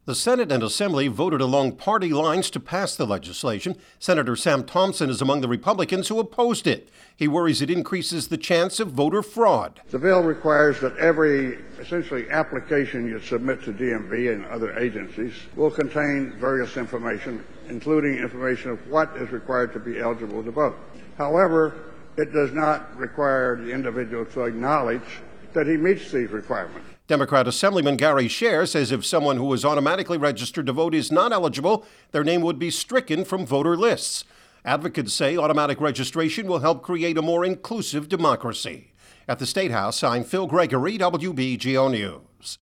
The Senate and Assembly voted along party lines to pass the legislation. Senator Sam Thompson is among the Republicans who opposed it. He worries it increases the chance of voter fraud. The bill requires that every essentially application you submit to DMV and other agencies will contain various information, including information of what is required to be eligible to vote. However, it does not require the individual to acknowledge that he meets these requirements. Democrat Assemblyman Gary Scher says if someone who was automatically registered to vote is not eligible, their name would be stricken from voter lists. Advocates say automatic registration will help create a more inclusive democracy. At the State House, I'm Phil Gregory, WBGO News.